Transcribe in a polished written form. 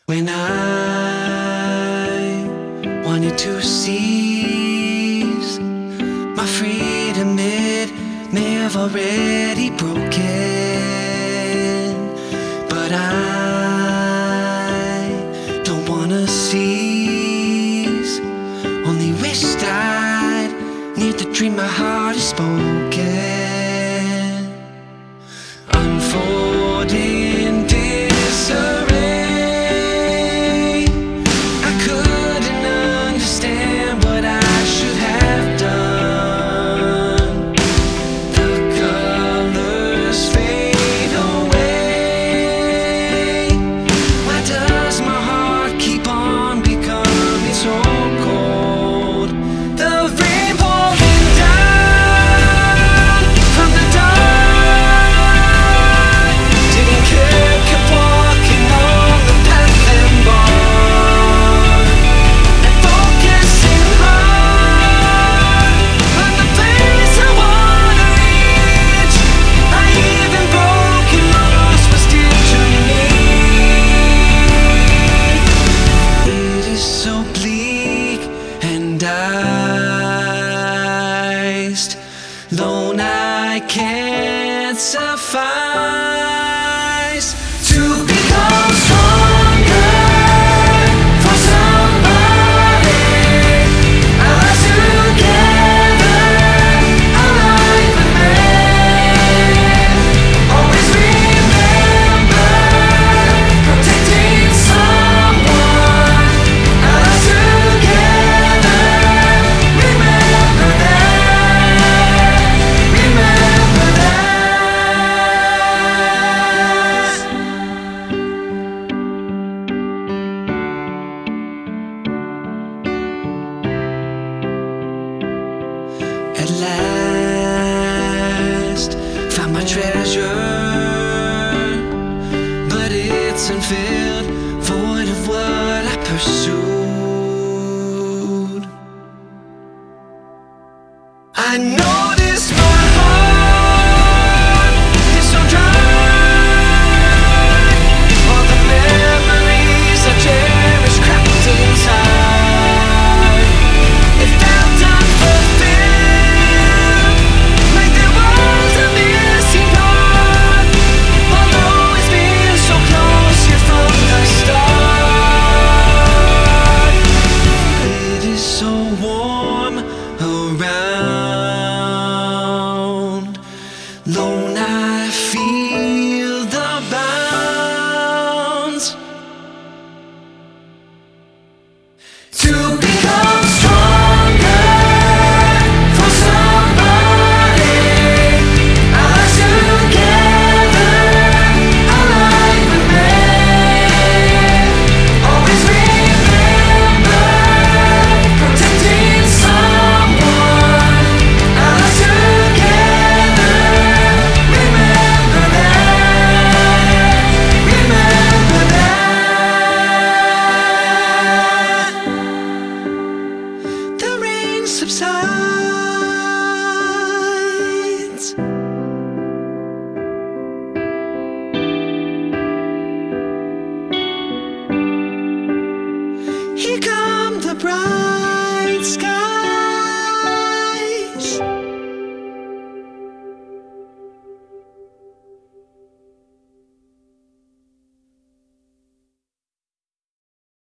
When I wanted to seize my freedom, it may have already broken, but I don't wanna seize. Only wished I'd near the dream my heart has spoken. Unfolding disarray, I couldn't understand what I should have done. The colors fade away. Why does my heart keep on becoming so cold? The rain pouring down from the dark, didn't care, kept walking on the path and bar, and focusing hard on the place I wanna reach. I even broke and lost was dear to me. It is so bleak and iced, lone I can't suffice to become stronger for somebody. Us together, alive and made. Always remember protecting someone. Us together, remember that. Remember that. At last, found my treasure, but it's unfilled, void of what I pursued. I noticed my heart is so dry. All the memories I cherish cracked inside. It felt unfulfilled, like there was a missing part. Although it's been so close here from the start. It is so warm around, lone I feel the bounds to become stronger for somebody. Us together, alive and made. Always remember protecting someone. Us together, remember that. Remember that. The rain subsides. Here come the bright skies.